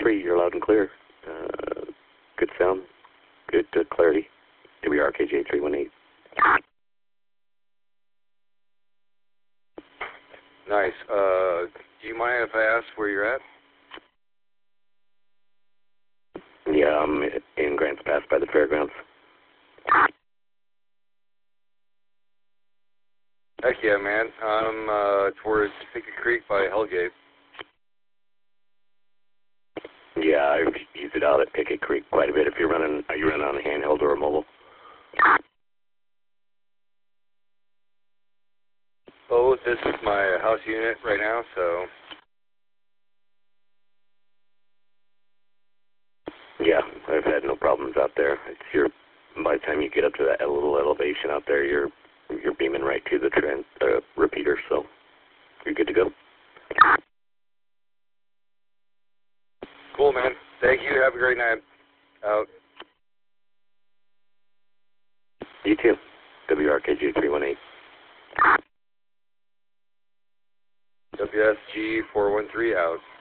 3, you're loud and clear. Good sound, good clarity. WRKJ 318. Nice. Do you mind if I ask where you're at? Yeah, I'm in Grants Pass by the fairgrounds. Heck yeah, man. I'm towards Pickett Creek by Hellgate. Yeah, I've used it out at Pickett Creek quite a bit. If you're running, are you running on a handheld or a mobile? Oh, this is my house unit right now, so... Yeah, I've had no problems out there. By the time you get up to that little elevation out there, you're beaming right to the repeater, so you're good to go. Cool, man. Thank you. Have a great night. Out. You too. WRKG 318. WSG 413 out.